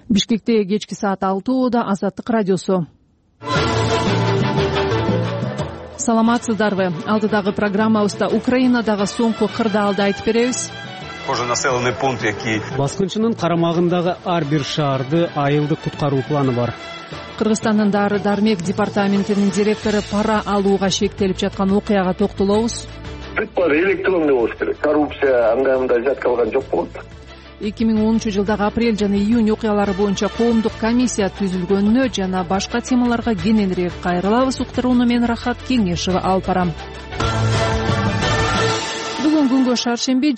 Бишкекте кечки саат 6:00 Азаттык радиосу. Саламатсыздарбы? Алдыдагы программабызда Украинадагы соңку кырдаалды айтып беребиз. Кожа населенный пункт, які баскынчынын карамагындагы ар бир шаарды айылдык куткаруу планы бар. Кыргызстандын Дары-дармек департаментинин директору пара алууга шектелип жаткан окуяга токтолобуз. Электронный болуш керек. Коррупция андай жаткалган жок болот. 2010-жылдагы апрель жана июнь окуялары боюнча коомдук комиссия түзүлгөнүнө жана башка темаларга кененирээк кайрылабыз. Уктурууну мен Рахат Кеңешова алып барам. Бүгүн күнгө шаршемби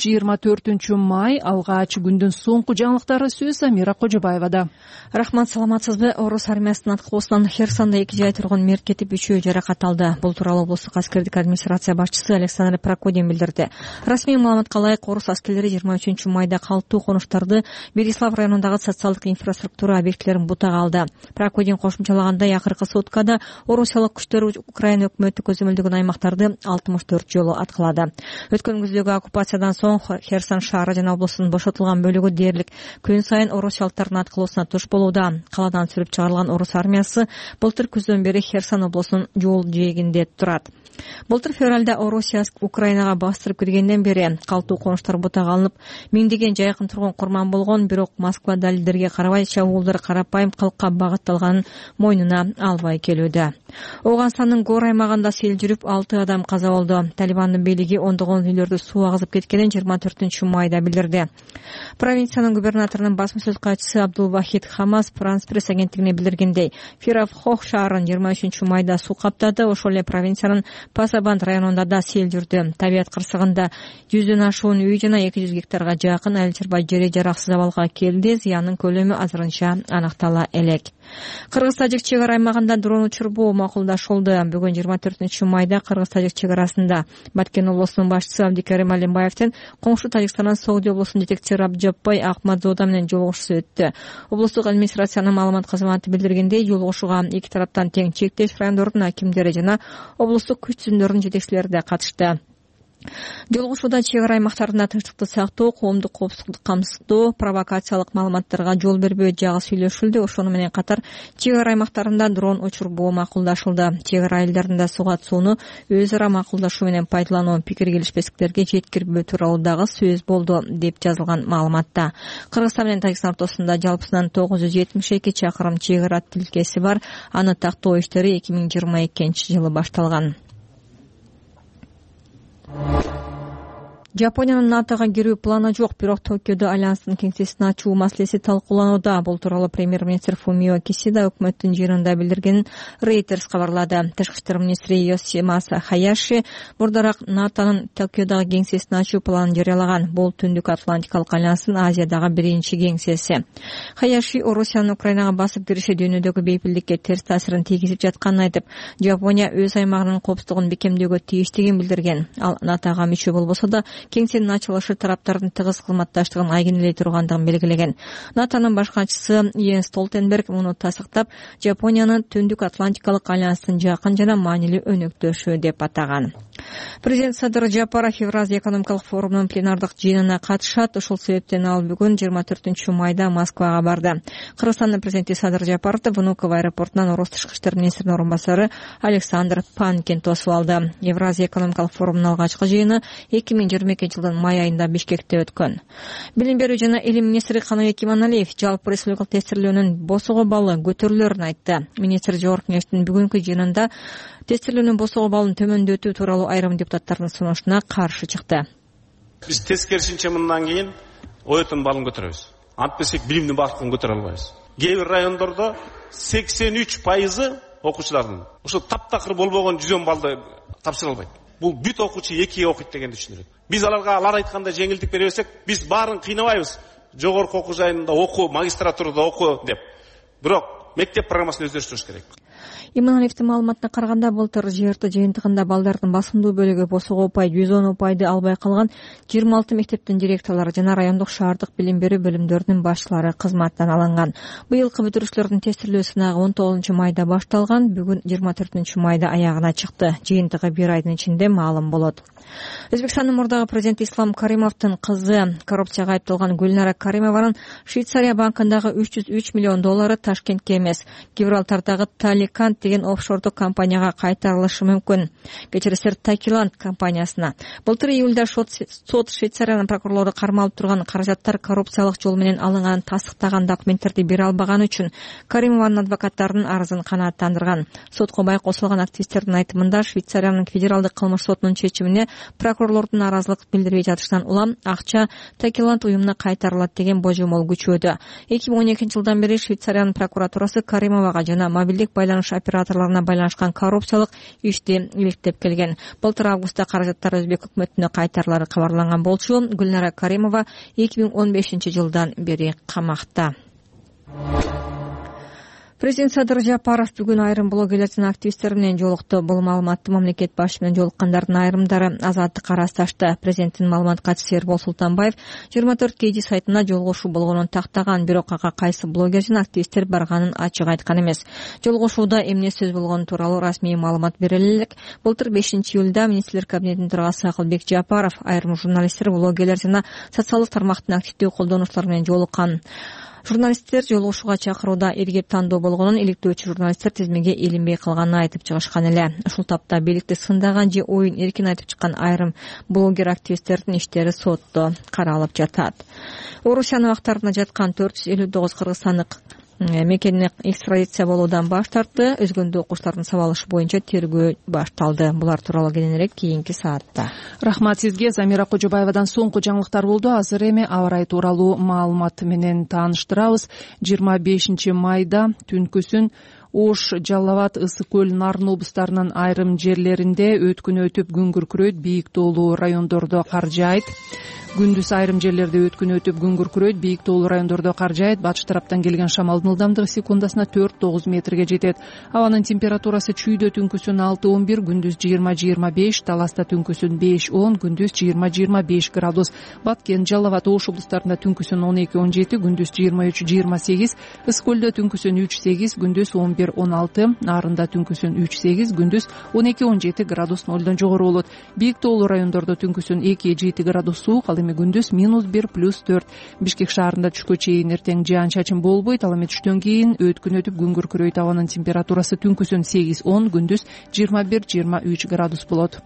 24 май алгач күндүн соңку жаңылыктары сөз Амира Кожобаевада. Рахмат, саламатсызбы? Орус армиясынын аткылоосунан Херсонда 2 жай тургун мерт кетип 3-өө жаракат алды. Бул тууралуу облустук аскердик администрация башчысы Александр Прокудин билдирди. Расмий маалыматка ылайык, орус аскерлери 23 майда калктуу конуштарды Берислав районундагы социалдык инфраструктура объектилерин бутага алды. Прокудин кошумчалагандай, акыркы суткада орусиялык күчтөр Украина өкмөтү көзөмөлдөгөн аймактарды 64 жолу аткылады. Өткөн күздөгү оккупациядан соң Херсон шаары жана облустун бошотулган бөлүгү дээрлик күн сайын орусиялыктардын аткылоосуна туш болууда. Каладан сүрүп чыгарылган орус армиясы былтыр күздөн бери Херсон облусунун жол жээгинде турат. Былтыр февралда Орусия Украинага бастырып киргенден бери калктуу конуштар бутага алынып, миңдеген жайкын тургун курман болгон, бирок Москва далилдерге карабай чабуулдар карапайым кылыкка багытталганын мойнуна албай келүүдө. Оганстандын Гор аймагында сел жүрүп 6 адам каза болду. Талибандын бийлиги ондогон үйлөрдү суу агызып кеткенин 24 майда билдирди. Провинциянын губернаторунун басма сөз катчысы Абдулвахид Хамас Франс пресс агенттигине билдиргендей, Фиравхох шаарын 23 майда суу каптады. Ошол эле провинциянын Пасабанд районунда да сел жүрдү. Табият кырсыгында 100дөн ашуун үй жана 200 гектарга жакын айыл чарба жери жараксыз абалга келди. Зыяндын көлөмү азырынча аныктала элек. Кыргыз-тажик чек ара аймагында дрон учурбоо макулдашылды. Бүгүн 24 майда Кыргыз-тажик чек арасында Баткен облусунун башчысы Абдикерим Алимбаевдин коңшу Тажикстандан Согди облусунун жетекчиси Рабжапбай Ахмадзода менен жолугушуусу өттү. Облустук администрациянын маалымат кызматы билдиргендей, жолугушууга эки тараптан тең чектеш райондордун акимдери жана облустук күч түзүмдөрдүн жетекчилери да катышты. Жолугушууда чек ара аймактарында тынчтыкты сактоо, коомдук коопсуздукту камсыздоо, провокациялык маалыматтарга жол бербөө жагы сүйлөшүлдү. Ошону менен катар чек ара аймактарында дрон учурбоо макулдашылды. Чек ара айылдарында суга сууну өз ара макулдашуу менен пайдалануу, пикир келишпестиктерге жеткирбөө тууралуу дагы сөз болду деп жазылган маалыматта. Кыргызстан менен Тажикстан ортосунда жалпысынан 972 чакырым чек ара тилкеси бар. Аны тактоо иштери 2022-жылы башталган. Жапониянын НАТОга кирүү планы жок, бирок Токиодо альянстын кеңсесин ачуу маселеси талкууланууда. Бул тууралуу премьер-министр Фумио Кисида өкмөттүн жыйынында билдиргенин Reuters кабарлады. Тышкы иштер министри Йосимаса Хаяши мурдараак НАТОнун Токиодогу кеңсесин ачуу планын жарыялаган. Бул Түндүк Атлантикалык альянстын Азиядагы биринчи кеңсеси. Хаяши Орусиянын Украинага басып кириши дүйнөдөгү бейпилдикке терс таасирин тийгизип жатканын айтып, Жапония өз аймагынын коопсуздугун бекемдөөгө тийиштигин билдирген. Ал НАТОга мүчө болбосо да кеңсенин ачылышы тараптардын тыгыз кызматташтыгын айгинелей тургандыгын белгилеген. НАТОнун баш катчысы Йенс Столтенберг муну тасыктап, Жапонияны Түндүк Атлантикалык альянстын жакын жана маанилүү өнөктөшү деп атаган. Президент Садыр Жапаров Евразия экономикалык форумунун пленардык жыйынына катышат. Ошол себептен ал бүгүн 24 майда Москвага барды. Кыргызстандын президенти Садыр Жапаров Внуково аэропортунан орус тышкы иштер министринин орун басары Александр Панкин тосуп алды. Евразия экономикалык форумунун алгачкы жыйыны 2022-жылдын май айында Бишкекте өткөн. Билим берүү жана илим министри Каныбек Иманалиев жалпы республикалык тестирлөөнүн босого баллы көтөрүлөрүн айтты. Министр Жогорку кеңештин бүгүнкү жыйынында тестирлөөнүн босого баллын төмөндөтүү тууралуу айрым депутаттардын сунушуна каршы чыкты. Биз тескерисинче мындан кийин оётун баллын көтөрөбүз. Антпесек билимдин багытын көтөрө албайбыз. Кээ бир райондордо 83% окуучулардын ошо таптакыр болбогон 110 баллды тапшыра албайт. Бул бүт окуучу 2 окуйт дегенди түшүнүрөт. Биз алар айткандай жеңилдик беребесек, биз баарын кыйнабайбыз. Жогорку окуу жайында оку, магистратурада оку деп. Бирок мектеп программасын өздөштүрүш керек. Иманалиевдин маалыматына караганда былтыр ЖРТ жыйынтыгында балдардын басымдуу бөлүгү босого упай 110 упайды албай калган 26 мектептин директорлору жана райондук шаардык билим берүү бөлүмдөрүнүн башчылары кызматтан алынган. Быйылкы бүтүрүүчүлөрдүн тестирлөө сынагы 19 майда башталган, бүгүн 24 майда аягына чыкты. Жыйынтыгы 1 айдын ичинде маалым болот. Өзбекстандын мурдагы президенти Ислам Каримовдун кызы коррупцияга айыпталган Гүлнара Каримованын Швейцария банкындагы 303 миллион доллары Ташкентке эмес, Гибралтардагы Таликант деген офшордук компанияга кайтарылышы мүмкүн. Кечиресиңер, Такиланд компаниясына. Былтыр июлда сот Швейцариянын прокурорлору кармалып турган каражаттар коррупциялык жол менен алынганын тастыктаган документтерди бере албаганы үчүн Каримованын адвокаттарынын арызын канааттандырган. Сотко байкосулган активисттердин айтымында Швейцариянын федералдык кылмыш сотунун чечимине прокурорлордун наразылык билдирбей жатышынан улам акча Такиланд уюмуна кайтарылат деген божомол күчөдө. 2012 жылдан бери Швейцариянын прокуратурасы Каримовага жана мобилдик байланыш операторлоруна байланышкан коррупциялык ишти иликтеп келген. Былтыр августта каражаттар өзбек өкмөтүнө кайтарылары кабарланган болчу. Гүлнара Каримова 2015 жылдан бери камакта. Президент Садыр Жапаров бүгүн айрым блогерлер жана активисттер менен жолукту. Бул маалыматты мамлекет башы менен жолуккандардын айрымдары Азаттыкка ырасташты. Президенттин маалымат катчысы Эрбол Султанбаев 24 KG сайтына жолугушуу болгонун тактаган, бирок ага кайсы блогер жана активисттер барганын ачык айткан эмес. Жолугушууда эмне сөз болгону тууралуу расмий маалымат бериле элек. Былтыр 5 июлда министрлер кабинетинин төрагасы Акылбек Жапаров айрым журналисттер, блогерлер жана социалдык тармактын активдүү колдонуучулары менен жолуккан. Журналисттер жолугушууга чакырууда эргеп тандоо болгонун, иликтөөчү журналисттер тизмеге илинбей калганын айтып чыгышкан эле. Ушул тапта бийликти сындаган же оюн эркин айтып чыккан айрым блогер активисттердин иштери сотто каралып жатат. Орусиянын абактарында жаткан 459 кыргызстандык мекенине экстрадиция болуудан баш тартты. Өзгөндө окуучулардын сабалышы боюнча тергөө башталды. Булар тууралуу кененирээк кийинки саатта. Рахмат сизге. Замира Кожобаевадан соңку жаңылыктар болду. Азыр эми аба ырайы тууралуу маалымат менен тааныштырабыз. 25 майда түнкүсүн Ош, Жалал абад, Ысык көл, Нарын облустарынын айрым жерлеринде өткүн өтүп күн күркүрөйт, бийик тоолуу райондордо кар жаайт. Күндүз айрым жерлерде өткүн өтүп күн күркүрөйт, бийик тоолуу райондордо кар жаайт. Батыш тараптан келген шамалдын ылдамдыгы секундасына 4-9 метрге жетет. Абанын температурасы чүйдө түнкүсүн 6-11, күндүз 20-25, Таласта түнкүсүн 5-10, күндүз 20-25 градус. Баткен, Жалал абад, Ош облустарында түнкүсүн 12-17, күндүз 23-28, Ысык көлдө түнкүсүн 3-8, күндүз 11-16, Нарында түнкүсүн 3-8, күндүз 12-17 градус нолдон жогору болот. Бийик тоолуу райондордо түнкүсүн 2-7 градус суук, ал эми күндүз -1 +4. Бишкек шаарында түшкө чейин эртең жаан чачын болбойт, ал эми түштөн кийин өткүн өтүп күн күркүрөйт. Абанын температурасы түнкүсүн 8-10, күндүз 21-23 градус болот.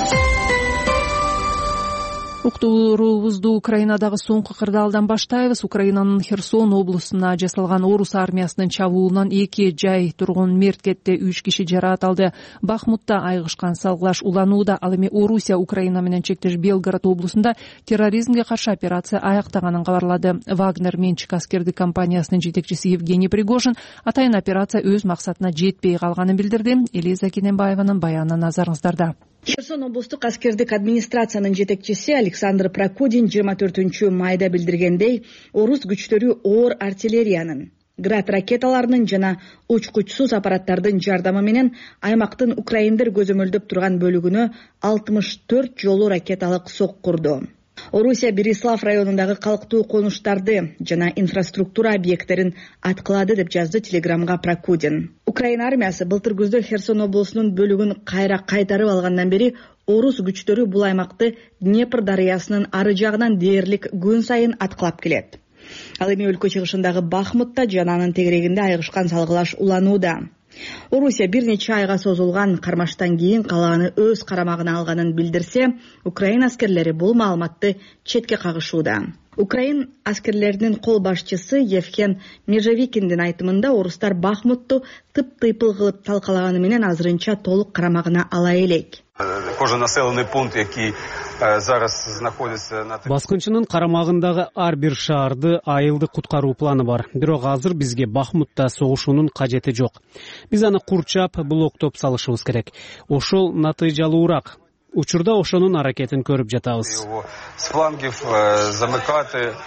Уктуруубузду Украинадагы соңку кырдаалдан баштайбыз. Украинанын Херсон облусуна жасалган орус армиясынын чабуулунан 2 жай тургун мерт кетти, 3 киши жараат алды. Бахмутта айгышкан салгылаш уланууда. Ал эми Орусия Украина менен чектеш Белгород облусунда терроризмге каршы операция аяктаганын кабарлады. Вагнер менчик аскердик компаниясынын жетекчиси Евгений Пригожин атайын операция өз максатына жетпей калганын билдирди. Элиза Кененбаеванын баяны назарыңыздарда. Херсон облустук аскердик администрациянын жетекчиси Александр Прокудин 24 майда билдиргендей, орус күчтөрү оор артиллериянын, град ракеталарынын жана учкучсуз аппараттардын жардамы менен аймактын украиндер көзөмөлдөп турган бөлүгүнө 64 жолу ракеталык сок курду. Орусия Берислав районундагы калктуу конуштарды жана инфраструктура объекттерин аткылады деп жазды телеграмга Прокудин. Украина армиясы былтыр күздө Херсон облусунун бөлүгүн кайра кайтарып алгандан бери орус күчтөрү бул аймакты Днепр дарыясынын ары жагынан дээрлик күн сайын аткылап келет. Ал эми өлкө чыгышындагы Бахмутта жана анын тегерегинде айгышкан салгылаш уланууда. Орусия бир нече айга созулган кармаштан кийин калааны өз карамагына алганын билдирсе, Украина аскерлери бул маалыматты четке кагышууда. Украин аскерлеринин кол башчысы Евген Межевикиндин айтымында орустар Бахмутту тып-тыйпыл кылып талкалаганы менен азырынча толук карамагына ала элек. Кожен населенный пункт, який зараз знаходится на Баскынчынын карамагындагы ар бир шаарды айылдык куткаруу планы бар. Бирок азыр бизге Бахмутта согушуунун кажети жок. Биз аны курчап, блоктоп салышыбыз керек. Ошол натыйжалуураак. Учурда ошонун аракетин көрүп жатабыз. С флангов замыкаты.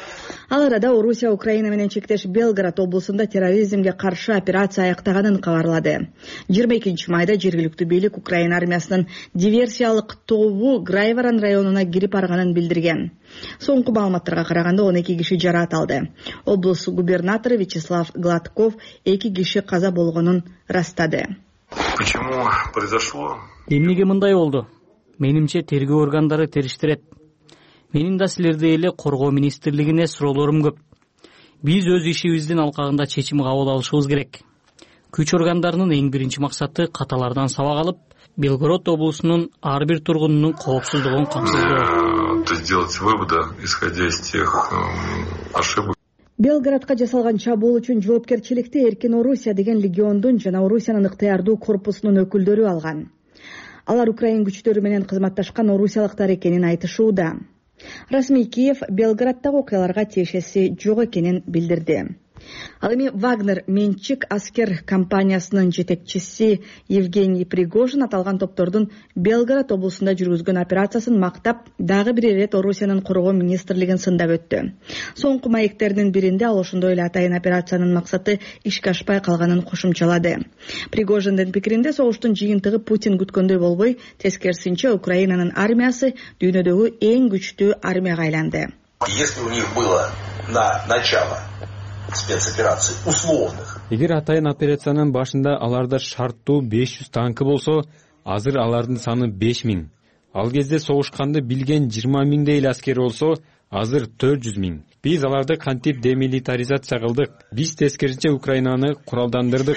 Ал арада Орусия Украина менен чектеш Белгород облусунда терроризмге каршы операция аяктаганын кабарлады. 22 майда жергиликтүү бийлик Украина армиясынын диверсиялык тобу Грайворон районуна кирип барганын билдирген. Соңку маалыматтарга караганда 12 киши жараат алды. Облус губернатору Вячеслав Гладков 2 киши каза болгонун растады. Почему произошло? Эмнеге мындай болду? Менимче тергөө органдары териштирет. Менин да силердей эле коргоо министрлигине суроолорум көп. Биз өз ишибиздин алкагында чечим кабыл алышыбыз керек. Күч органдарынын эң биринчи максаты каталардан сабак алып, Белгород облусунун ар бир тургунунун коопсуздугун камсыздоо. Сделать выводы, исходя из тех ошибок. Белгородко жасалган чабуул үчүн жоопкерчиликти Эркин Орусия деген легиондун жана Орусиянын ыктыярдуу корпусунун өкүлдөрү алган. Алар Украин күчтөрү менен кызматташкан орусиялыктар экенин айтышууда. Расмий Киев Белгороддогу окуяларга тиешеси жок экенин билдирди. Ал эми Вагнер менчик аскер компаниясынын жетекчиси Евгений Пригожин аталган топтордун Белгород облусунда жүргүзгөн операциясын мактап, дагы бир ирет Орусиянын коргоо министрлигин сындап өттү. Соңку маектердин биринде ал ошондой эле атайын операциянын максаты ишке ашпай калганын кошумчалады. Пригожиндин пикиринде согуштун жыйынтыгы Путин күткөндөй болбой, тескерисинче Украинанын армиясы дүйнөдөгү эң күчтүү армияга айланды. Если у них было на начало спецопераций условных. Эгер атайын операциянын башында аларда шарттуу 500 танкы болсо, азыр алардын саны 5000. Ал кезде согушканды билген 20 000 эле аскер болсо, азыр 400 000. Биз аларды кантип демилитаризация кылдык. Биз тескерисинче Украинаны куралдандырдык.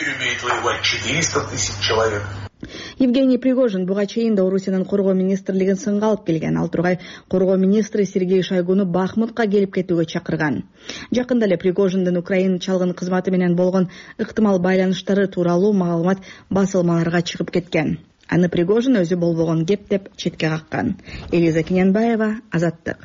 400 000 человек. Евгений Пригожин буга чейин да Орусиянын коргоо министрлигин сынга алып келген. Ал тургай коргоо министри Сергей Шойгуну Бахмутка келип кетүүгө чакырган. Жакында эле Пригожиндин Украина чалгын кызматы менен болгон ыктымал байланыштары тууралуу маалымат басылмаларга чыгып кеткен. Аны Пригожин өзү болбогон кеп деп четке каккан. Элиза Кененбаева, Азаттык.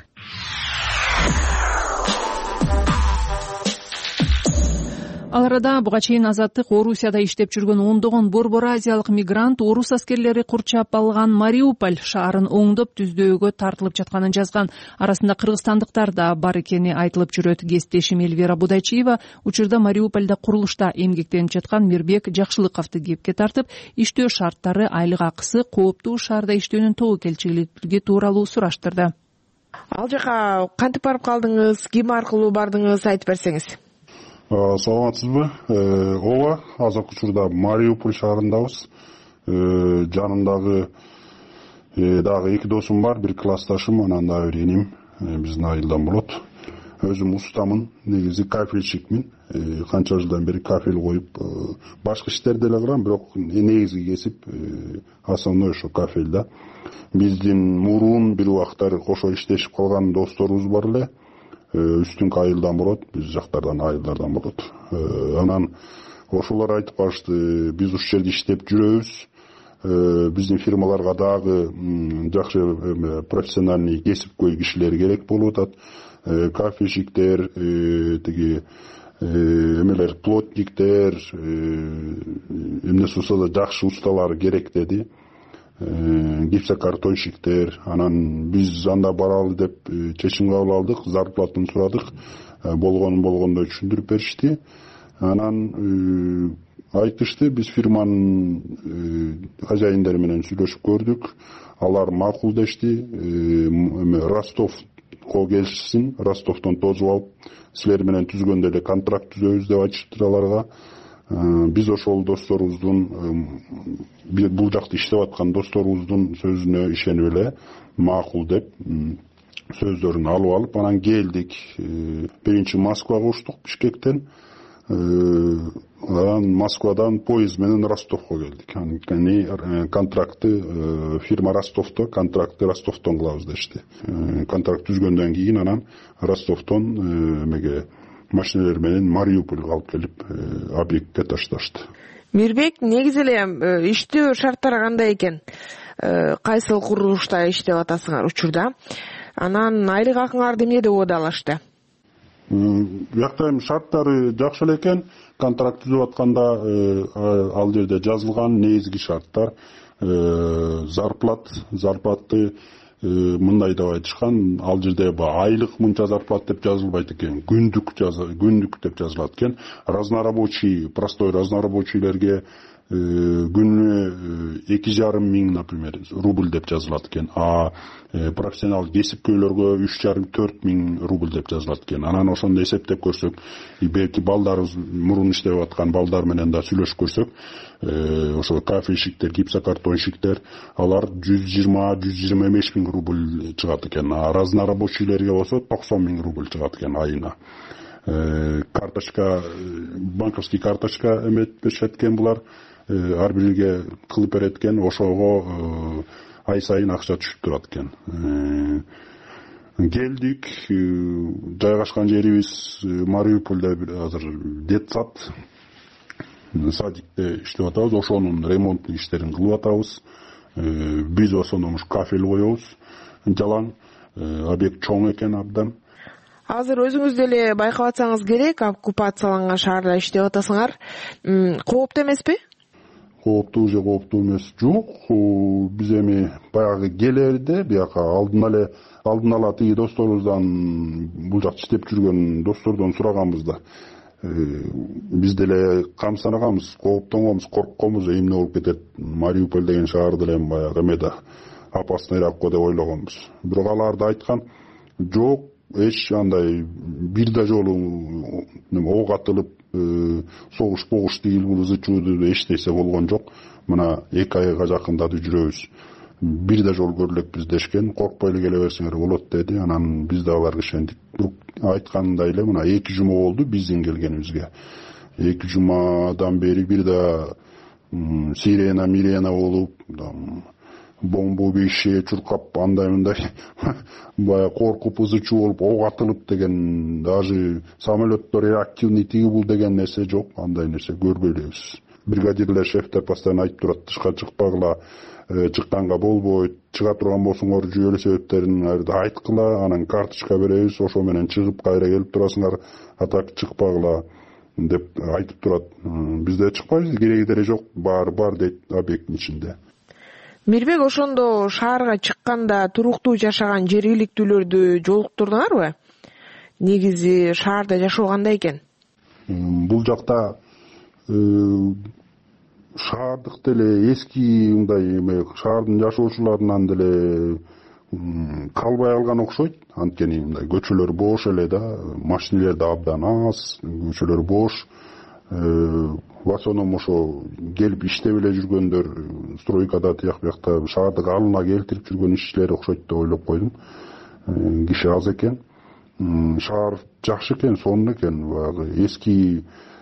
Ал арада буга чейин Азаттык Орусияда иштеп жүргөн ондогон борбор азиялык мигрант орус аскерлери курчап алган Мариуполь шаарын оңдоп түздөөгө тартылып жатканын жазган. Арасында кыргызстандыктар да бар экени айтылып жүрөт. Кесиптешим Эльвира Будайчиева учурда Мариупольда курулушта эмгектенип жаткан Мирбек Жакшылыковду кепке тартып, иштөө шарттары, айлык акысы, кооптуу шаарда иштөөнүн тобокелчилиги тууралуу сураштырды. Ал жака кантип барып калдыңыз, ким аркылуу бардыңыз, айтып берсеңиз. Саламатсызбы? Ооба, азыркы учурда Мариуполь шаарындабыз. Жанымдагы дагы 2 досум бар, бир классташым, анан дагы бир энем, биздин айылдан болот. Өзүм устамын, негизи кафелчикмин. Канча жылдан бери кафел коюп, башка иштерди эле кылам, бирок негизги кесип основной ошо кафел да. Биздин мурун бир убактар кошо иштешип калган досторубуз бар эле. Үстүнкү айылдан болот, биз жактардан айылдардан болот. Анан ошолор айтып калышты, биз ушул жерде иштеп жүрөбүз. Биздин фирмаларга дагы жакшы профессиональный кесипкөй кишилер керек болуп атат. Кафешиктер, тиги эмелер, плотниктер, эмне болсо да жакшы усталар керек деди. Гипсокартонщиктер, анан биз анда баралы деп чечим кабыл алдык, зарплатын сурадык, болгондой түшүндүрүп беришти. Анан айтышты, биз фирманын хозяиндери менен сүйлөшүп көрдүк, алар макул дешти. Ростовко келишсин, Ростовдон тосуп алып, силер менен түзгөндө эле контракт түзөбүз деп айтышты аларга. Биз ошол досторубуздун, бул жакта иштеп аткан досторубуздун сөзүнө ишенип эле макул деп сөздөрүн алып анан келдик. Биринчи Москвага учтук, Бишкектен. Анан Москвадан поезд менен Ростовко келдик. Анан контрактты фирма Ростовдо, контрактты Ростовдон кылабыз дешти. Контракт түзгөндөн кийин анан Ростовдон эмеге машиналар менен Мариупольга алып келип объектке ташташты. Мирбек, негизи эле иштөө шарттары кандай экен? Кайсыл курулушта иштеп атасыңар учурда? Анан айлык акыңарды эмне деп угдалашты? Бuyakta şartları жақсы эле экен. Контракт түзүп атканда ал жерде жазылган негизги шарттар зарплаты мындай деп айтышкан, ал жерде айлык мынча зарплата деп жазылбайт экен, күндүк деп жазылат экен. Разнорабочий, простой разнорабочийлерге күнүнө 2,5 миң, например, рубль деп жазылат экен. А профессионал кесипкөйлөргө 3,5-4 миң рубль деп жазылат экен. Анан ошондо эсептеп көрсөк, белки балдарыбыз мурун иштеп аткан балдар менен да сүйлөшүп көрсөк, ошо кафельщиктер, гипсокартонщиктер, алар 120-125 миң рубль чыгат экен. А разнорабочийлерге болсо 90 миң рубль чыгат экен айына. Карточка, банковский карточка беришет экен булар. Ар бирге кылып берет экен, ошого ай сайын акча түшүп турат экен. Келдик, жайгашкан жерибиз Мариупольда азыр детсад, садикте иштеп атабыз, ошонун ремонттук иштерин кылып атабыз. Биз ошондо кафель коебуз, жалаң, объект чоң экен абдан. Азыр өзүңүз деле байкап атсаңыз керек, оккупацияланган шаарда иштеп атасыңар. Кооптуу эмеспи? Кооптуу же кооптуу эмес жок. Биз эми баягы келерде бияка алдын ала тиги досторубуздан, бул жакта иштеп жүргөн достордон сураганбыз да. Биз деле камсынаганбыз, кооптонгонбуз, коркконбуз, эмне болуп кетет, Мариуполь деген шаар деле баягы эмеде опаснойраак го деп ойлогонбуз. Бирок алар да айткан, жок, эч андай бир да жолу ок атылып согуш погуш тигил бул ызы чууду эчтесе болгон жок. Мына 2 айга жакындады жүрөбүз. Бир да жол көрүлөкпүз дешкен. Коркпой эле келе берсеңер болот деди. Анан биз да аларга ишендик. Айткандай эле мына 2 жума болду биздин келгенибизге. 2 жумадан бери бир да сирена болуп, бомбу бейше чуркап, андай мындай бая коркуп ызы чуу болуп, ок атылып деген, даже самолеттор реактивный тиги бул деген нерсе жок, андай нерсе көрбөй элебиз. Бригадирлер, шефтер постоянно айтып турат, тышка чыкпагыла, чыкканга болбойт, чыга турган болсоңор жүйөлүү себептерин айткыла, анан карточка беребиз, ошо менен чыгып кайра келип турасыңар, атак чыкпагыла деп айтып турат. Бизде чыкпайбыз, кереги деле жок, бар дейт объекттин ичинде. Мирбек, ошондо шаарга чыкканда туруктуу жашаган жергиликтүүлөрдү жолуктурдуңарбы? Негизи шаарда жашоо кандай экен? Бул жакта шаардык деле эски мындай шаардын жашоочуларынан деле калбай алган окшойт. Анткени мындай көчөлөр бош эле да, машиналар да абдан аз, көчөлөр бош. В основном ошо келип иштеп эле жүргөндөр стройкада тияк биякта шаардык алына келтирип жүргөн ишчилер окшойт деп ойлоп койдум. Киши аз экен. Шаар жакшы экен, сонун экен. Баягы эски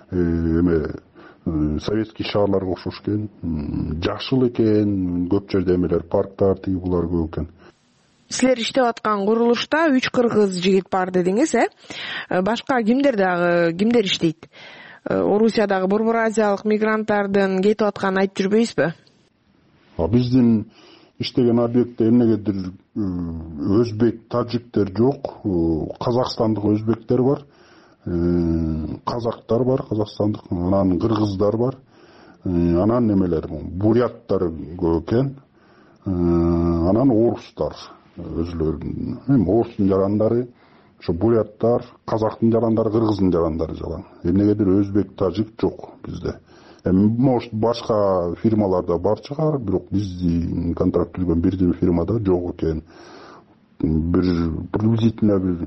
советский шаарларга окшош экен. Жакшыл экен, көп жерде эмелер, парктар тиги булар көп экен. Силер иштеп аткан курулушта 3 кыргыз жигит бар дедиңиз, Башка кимдер иштейт? Орусиядагы Борбор Азиялык мигранттардын кетип атканын айтып жүрбөйсүзбү? Биздин иштеген объектте эмнегедир өзбек, таджиктер жок, казакстандык өзбектер бар, казактар бар, казакстандык, анан кыргыздар бар, анан эмелер, буряттар көп экен, анан орустар өзүлөрүнүн, орустун жарандары, ошо буряттар, казактын жарандары, кыргыздын жарандары жалаң. Эмнегедир өзбек, тажик жок бизде. Может башка фирмаларда бар чыгар, бирок биздин контракт түзгөн бир фирмада жок экен. Приблизительно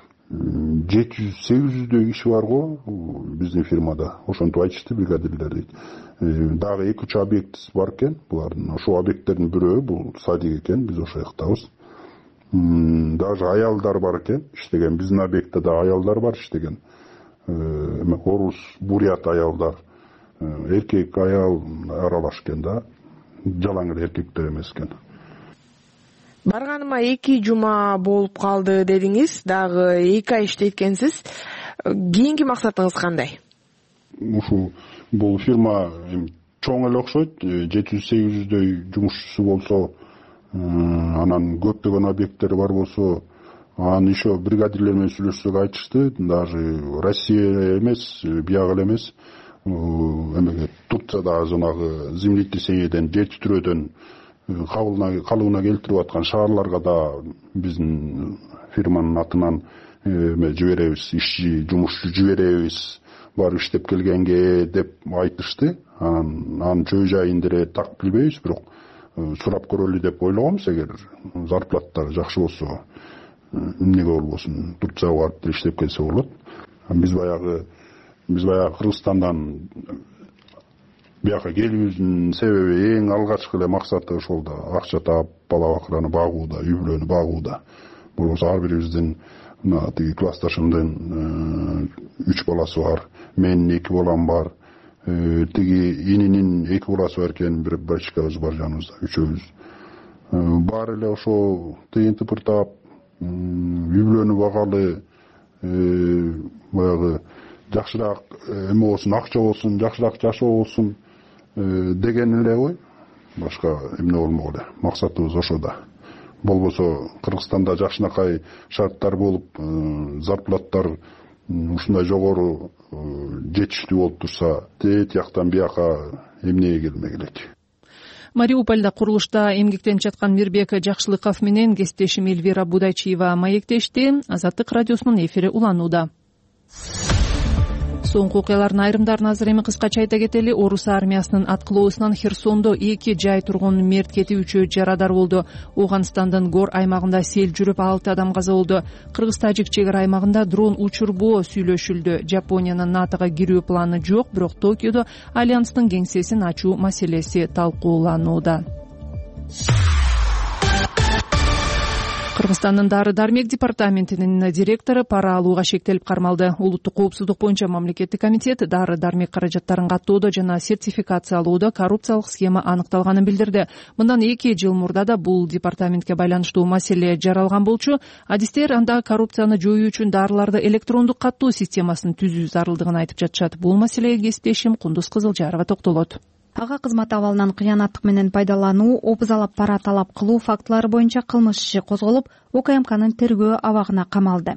700-800 киши бар го биздин фирмада. Ошентип айтышты бригадирлер дейт. Дагы 2-3 объект бар экен. Булардын ошо объекттердин бирөө бул садик экен, биз ошо жактабыз. Даже аялдар бар экен, иштеген. Биздин объектте да аялдар бар иштеген. Орус, бурят аялдар, эркек аял аралаш экен да. Жалаң эле эркектер эмес экен. Барганыма 2 жума болуп калды дедиңиз, дагы 2 ай иштейткенсиз. Кийинки максатыңыз кандай? Ушу бул фирма чоң эле окшойт, 700-800 жумушчусу болсо, анан көптөгөн объекттери бар болсо, анан еще бригадирлер менен сүйлөшсөк айтышты, даже Россия эмес, биягы эле эмес, Турцияда жанагы землетрясениеден, жер титирөөдөн калыбына келтирип аткан шаарларга да биздин фирманын атынан жиберебиз, ишчи жумушчу жиберебиз, барып иштеп келгенге деп айтышты. Анын чөй жайын деле так билбейбиз, бирок сурап көрөлү деп ойлогонбуз. Эгер зарплаттары жакшы болсо, эмнеге болбосун, Турцияга барып иштеп келсе болот. Биз баягы Кыргызстандан бияка келүүбүздүн себеби, эң алгачкы эле максаты ошол да акча таап, бала бакыраны багууда, үй бүлөнү багууда. Болбосо ар бирибиздин мына тиги классташымдын 3 баласы бар, менин 2 балам бар, тиги ининин 2 баласы бар экен, бир бачкабыз бар жаныбызда, үчөөбүз. Баары эле ошо тыйын тыпыртап, үй бүлөнү багалы, баягы жакшыраак эме болсун, акча болсун, жакшыраак жашоо болсун деген эле ой. Башка эмне болмок эле. Максатыбыз ошо да. Болбосо Кыргызстанда жакшынакай шарттар болуп, зарплаттар ушундай жогору жетиштүү болуп турса, тияктан бияка эмнеге келмек элек. Мариупольда курулушта эмгектенип жаткан Мирбек Жакшылыков менен кесиптешим Эльвира Будайчиева маектешти. Азаттык радиосунун эфири уланууда. Соңку окуялардын айрымдарын азыр эми кыскача айта кетели. Орус армиясынын аткылоосунан Херсондо 2 жай тургун мерт кетип, 3 жарадар болду. Ооганстандын Гор аймагында сел жүрүп 6 адам каза болду. Кыргыз-тажик чек ара аймагында дрон учурбоо сүйлөшүлдү. Жапониянын НАТОго кирүү планы жок, бирок Токиодо альянстын кеңсесин ачуу маселеси талкууланууда. Кыргызстандын Дары-дармек департаментинин директору пара алууга шектелип кармалды. Улуттук коопсуздук боюнча мамлекеттик комитет Дары-дармек каражаттарын каттоодо жана сертификациялоодо коррупциялык схема аныкталганын билдирди. Мындан 2 жыл мурда да бул департаментке байланыштуу маселе жаралган болчу. Адистер анда коррупцияны жоюу үчүн дарыларды электрондук каттоо системасын түзүү зарылдыгын айтып жатышат. Бул маселеге кесиптешим Кундуз Кызылжарова токтолот. Ага кызмат абалынан кыянаттык менен пайдалануу, обузалап пара талап кылуу фактылары боюнча кылмыш иши козголуп, УКМКнын тергөө абагына камалды.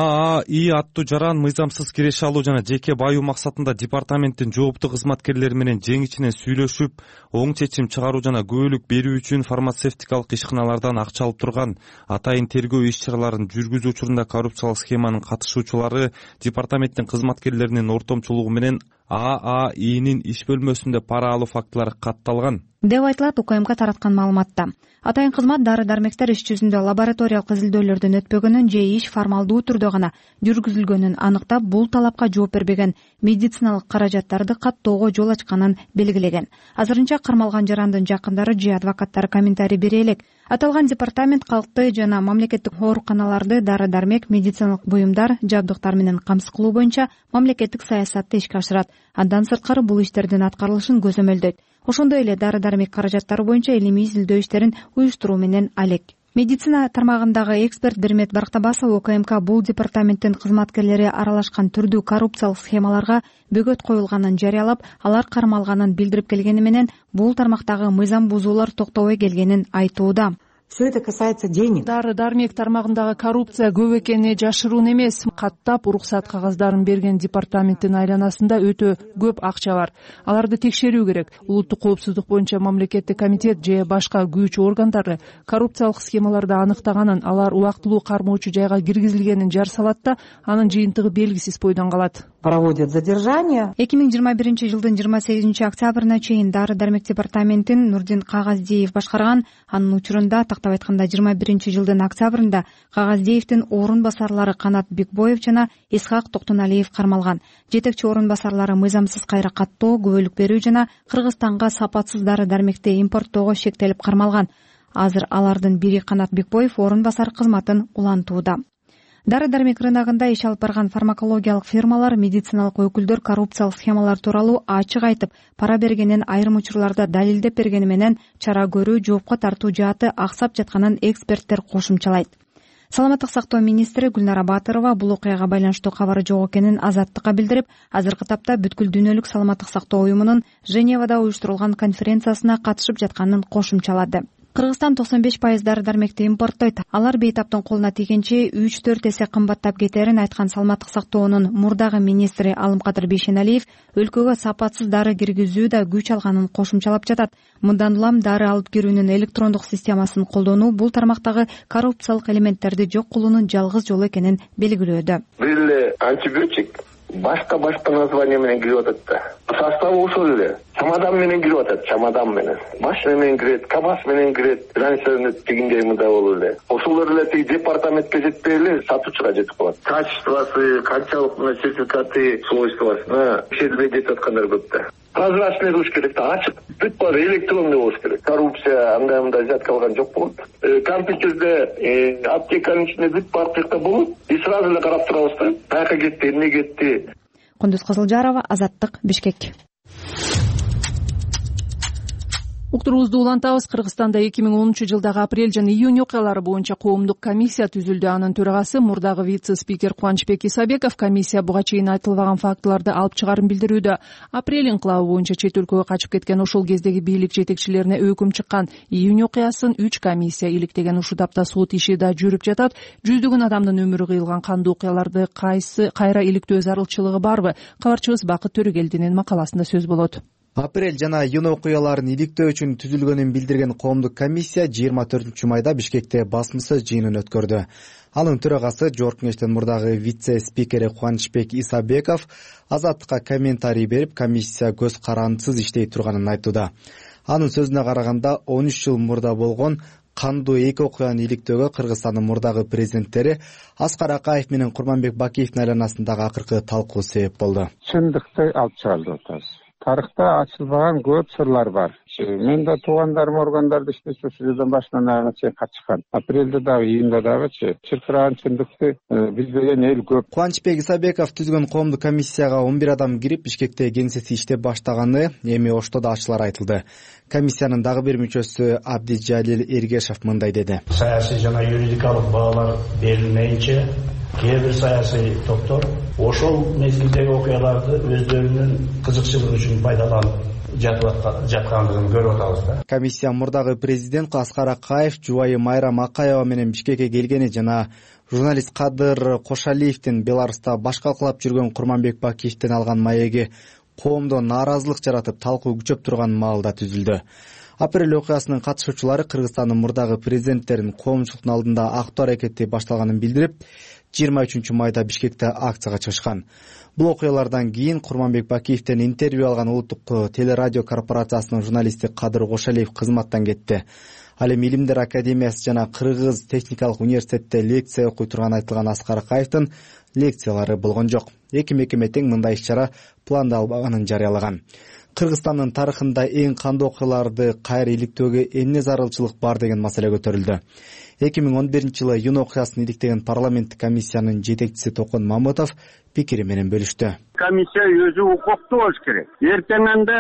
ААИ аттуу жаран мыйзамсыз киреше алуу жана жеке баюу максатында департаменттин жооптуу кызматкерлери менен жең ичинен сүйлөшүп, оң чечим чыгаруу жана күбөлүк берүү үчүн фармацевтикалык ишканалардан акча алып турган. Атайын тергөө иш-чараларын жүргүзүү учурунда коррупциялык схеманын катышуучулары департаменттин кызматкерлеринин ортомчулугу менен ААИнин иш бөлмөсүндө пара алуу фактылары катталган деп айтылат УКМК тараткан маалыматта. Атайын кызмат дары-дармектер иш жүзүндө лабораториялык изилдөөлөрдөн өтпөгөнүн же иш формалдуу түрдө гана жүргүзүлгөнүн аныктап, бул талапка жооп бербеген медициналык каражаттарды каттоого жол ачканын белгилеген. Азырынча кармалган жарандын жакындары же адвокаттары комментарий бере элек. Аталган департамент калкты жана мамлекеттик ооруканаларды дары-дармек, медициналык буюмдар, жабдыктар менен камсыз кылуу боюнча мамлекеттик саясатты ишке ашырат. Андан сырткары бул иштердин аткарылышын көзөмөлдөйт. Ошондой эле дары-дармек каражаттары боюнча илимий изилдөө иштерин уюштуруу менен алек. Медицина тармагындагы эксперт Бермет Барктабасов УКМК бул департаменттин кызматкерлери аралашкан түрдүү коррупциялык схемаларга бөгөт коюлганын жарыялап, алар кармалганын билдирип келгени менен бул тармактагы мыйзам бузуулар токтобой келгенин айтууда. Все это касается денег. Дары-дармек тармагындагы коррупция көп экени жашыруун эмес. Каттап уруксат кагаздарын берген департаменттин айланасында өтө көп акча бар. Аларды текшерүү керек. Улуттук коопсуздук боюнча мамлекеттик комитет же башка күч органдары коррупциялык схемаларды аныктаганын, алар убактылуу кармоочу жайга киргизилгенин жар салат да, анын жыйынтыгы белгисиз бойдон калат. Проводят задержание. 2021 жылдын 28 октябрына чейин Дары-дармек департаментин Нурдин Кагаздиев башкарган. Анын учурунда, тактап айтканда 21 жылдын октябрында Кагаздиевдин орун басарлары Канат Бекбоев жана Исхак Токтоналиев кармалган. Жетекчи орун басарлары мыйзамсыз кайра каттоо, күбөлүк берүү жана Кыргызстанга сапатсыз дары-дармекти импорттоого шектелип кармалган. Азыр алардын бири Канат Бекбоев орун басар кызматын улантууда. Дары-дармек рыногунда иш алып барган фармакологиялык фирмалар, медициналык өкүлдөр коррупциялык схемалар тууралуу ачык айтып, пара бергенин айрым учурларда далилдеп бергени менен чара көрүү, жоопко тартуу жааты аксап жатканын эксперттер кошумчалайт. Саламаттык сактоо министри Гүлнара Батырова бул окуяга байланыштуу кабары жок экенин Азаттыкка билдирип, азыркы тапта бүткүл дүйнөлүк саламаттык сактоо уюмунун Женевада уюштурулган конференциясына катышып жатканын кошумчалады. Кыргызстан 95% дары дармекти импорттойт. Алар бейтаптын колуна тийгенче 3-4 эсе кымбаттап кетерин айткан Саламаттык сактоонун мурдагы министри Алымкадыр Бейшеналиев өлкөгө сапатсыз дары киргизүү да күч алганын кошумчалап жатат. Мындан улам дары алып кирүүнүн электрондук системасын колдонуу бул тармактагы коррупциялык элементтерди жок кылуунун жалгыз жолу экенин белгилөөдө. Бул антибиотик башка название менен кирип атат да. Составы ошол эле. Чамадан менен кирип атат, чамадан менен. Машина менен кирет, кабас менен кирет. Раньше тигиндей мында болуп эле. Ошолор эле тиги департаментке жетпей эле сатуучуга жетип калат. Качествосы, канчалык сертификаты, свойствосуна жетпей кетип аткандар көп да. Прозрачный болуш керек да, ачык. Бүт баары электронный болуш керек. Коррупция андай жат калган жок болот. Компьютерде аптеканын ичинде бүт баары тиякта болот. И сразу эле карап турабыз да. Каяка кетти, эмне кетти. Кундуз Кызылжарова, Азаттык, Бишкек. Уктуруубузду улантабыз. Кыргызстанда 2010-жылдагы апрель жана июнь окуялары боюнча коомдук комиссия түзүлдү. Анын төрагасы мурдагы вице-спикер Кубанычбек Исабеков комиссия буга чейин айтылбаган фактыларды алып чыгарын билдирүүдө. Апрель инкылабы боюнча чет өлкөгө качып кеткен ошол кездеги бийлик жетекчилерине өкүм чыккан. Июнь окуясын 3 комиссия иликтеген. Ушул тапта сот иши да жүрүп жатат. Жүздөгөн адамдын өмүрү кыйылган кандуу окуяларды кайра иликтөө зарылчылыгы барбы? Кабарчыбыз Бакыт Төрөгелдинин макаласында сөз болот. Апрель жана июнь окуяларын иликтөө үчүн түзүлгөнүн билдирген коомдук комиссия 24 майда Бишкекте басмасөз жыйынын өткөрдү. Анын төрагасы Жогорку Кеңештин мурдагы вице-спикери Кубанычбек Исабеков Азаттыкка комментарий берип, комиссия көз карандысыз иштей турганын айтууда. Анын сөзүнө караганда 13 жыл мурда болгон кандуу эки окуяны иликтөөгө Кыргызстандын мурдагы президенттери Аскар Акаев менен Курманбек Бакиевдин айланасындагы акыркы талкуу себеп болду. Чындыкты алып чыгарды атабыз. Тарыхта ачылбаган көп сырлар бар. Мен да туугандарым органдарда иштечү ошол жерден баштан аягына чейин катышкан. Апрелде дагы, июнда дагычы чыркыраган чындыкты билбеген эл көп. Кубанычбек Исабеков түзгөн коомдук комиссияга 11 адам кирип, Бишкекте кеңсеси иштеп баштаганы эми Ошто да ачылар айтылды. Комиссиянын дагы бир мүчөсү Абдижалил Эргешев мындай деди. Саясий жана юридикалык баалар берилмейинче кээ бир саясий топтор ошол мезгилдеги окуяларды өздөрүнүн кызыкчылыгы үчүн пайдаланып жаткандыгын көрүп атабыз да. Комиссия мурдагы президент Аскар Акаев жубайы Майрам Акаева менен Бишкекке келгени жана журналист Кадыр Кошалиевдин Беларуста баш калкалап жүргөн Курманбек Бакиевден алган маеги коомдо нааразылык жаратып талкуу күчөп турган маалда түзүлдү. Апрель окуясынын катышуучулары Кыргызстандын мурдагы президенттерин коомчулуктун алдында актоо аракети башталганын билдирип, 23 майда Бишкекте акцияга чыгышкан. Бул окуялардан кийин Курманбек Бакиевден интервью алган Улуттук телерадио корпорациясынын журналисти Кадыр Кошалиев кызматтан кетти. Ал эми Илимдер академиясы жана Кыргыз техникалык университетте лекция окуй турган айтылган Аскар Акаевдин лекциялары болгон жок. Эки мекеме тең мындай иш-чара пландалбаганын жарыялаган. Кыргызстандын тарыхында эң кандуу окуяларды кайра иликтөөгө эмне зарылчылык бар деген маселе көтөрүлдү. 2011-жылы июнь окуясын иликтеген парламенттик комиссиянын жетекчиси Токон Мамытов пикири менен бөлүштү. Комиссия өзү укуктуу болуш керек. Эртеңинде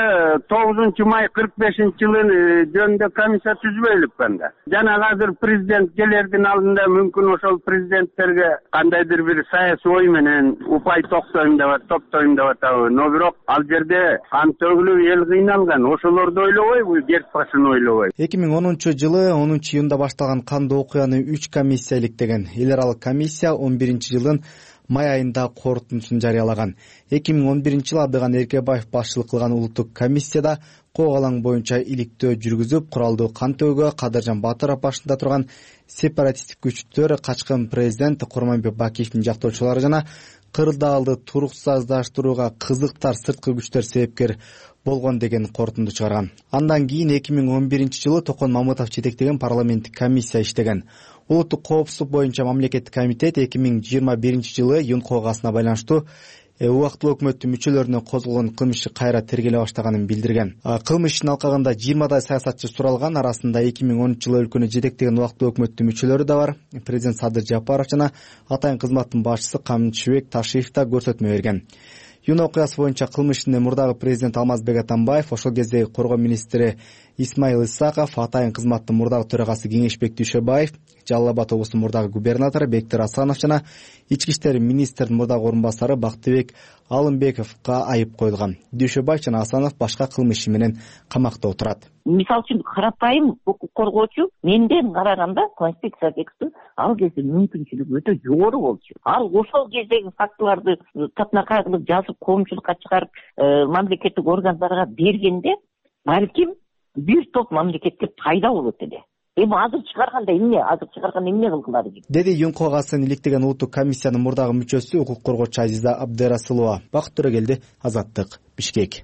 9 май 45-жылы жөнүндө комиссия түзбөйлүк банда. Жана азыр президент келердин алдында мүмкүн ошол президенттерге кандайдыр бир саясий ой менен упай топтойм деп атабы. Но бирок ал жерде кан төгүлүп эл кыйналган. Ошолорду ойлобойбу, жер башын ойлобой. 2010-жылы 10 июнда башталган кандуу окуяны 3 комиссия иликтеген. Эл аралык комиссия 11-жылдын май айында корутундусун жарыялаган. 2011-жылы Абдыган Эркебаев башчылык кылган улуттук комиссияда кок алаң боюнча иликтөө жүргүзүп, куралдуу кан төгүүгө Кадыржан Батыров башында турган сепаратисттик күчтөр, качкын президент Курманбек Бакиевдин жактоочулары жана кырдаалды туруксуздаштырууга кызыктар сырткы күчтөр себепкер болгон деген корутунду чыгарган. Андан кийин 2011-жылы Токон Мамытов жетектеген парламенттик комиссия иштеген. Улуттук коопсуздук боюнча мамлекеттик комитет 2021-жылы июнь окуясына байланыштуу убактылуу өкмөттүн мүчөлөрүнө козголгон кылмыш иши кайра тергеле баштаганын билдирген. Кылмыш ишин алкагында 20 саясатчы суралган, арасында 2010-жылы өлкөнү жетектеген убактылуу өкмөттүн мүчөлөрү да бар. Президент Садыр Жапаров жана атайын кызматтын башчысы Камчыбек Ташиев да көрсөтмө берген. Июнь окуясы боюнча кылмыш ишинде мурдагы президент Алмазбек Атамбаев, ошол кездеги коргоо министри Исмаил Исаков, атайын кызматтын мурдагы төрагасы Кеңешбек Дүйшөбаев, Жалал Абад облусунун мурдагы губернатору Бектир Асанов жана ички иштер министринин мурдагы орун басары Бактыбек Алымбековго айып коюлган. Дүйшөбаев жана Асанов башка кылмыш иши менен камакта отурат. Мисалы үчүн карапайым укук коргоочу менден караганда Конституция текстин ал кезде мүмкүнчүлүгү өтө жогору болчу. Ал ошол кездеги фактыларды татынакай кылып жазып коомчулукка чыгарып мамлекеттик органдарга бергенде балким бир топ мамлекетке пайда болот эле. Эми азыр чыгарганда эмне? Азыр чыгарганда эмне кылгылары? Деди ЮНКОго иликтеген улуттук комиссиянын мурдагы мүчөсү укук коргоочу Азиза Абдырасылова. Бакыт Төрөгелди, Азаттык, Бишкек.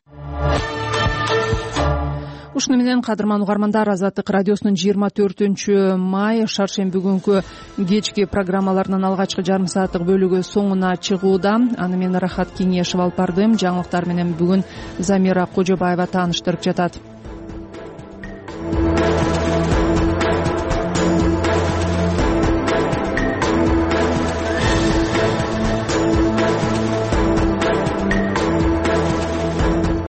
Ушуну менен кадырман угармандар, Азаттык радиосунун 24 май шаршемби күнкү кечки программаларынын алгачкы жарым сааттык бөлүгү соңуна чыгууда. Аны мен Рахат Кеңешев алып бардым. Жаңылыктар менен бүгүн Замира Кожобаева тааныштырып жатат.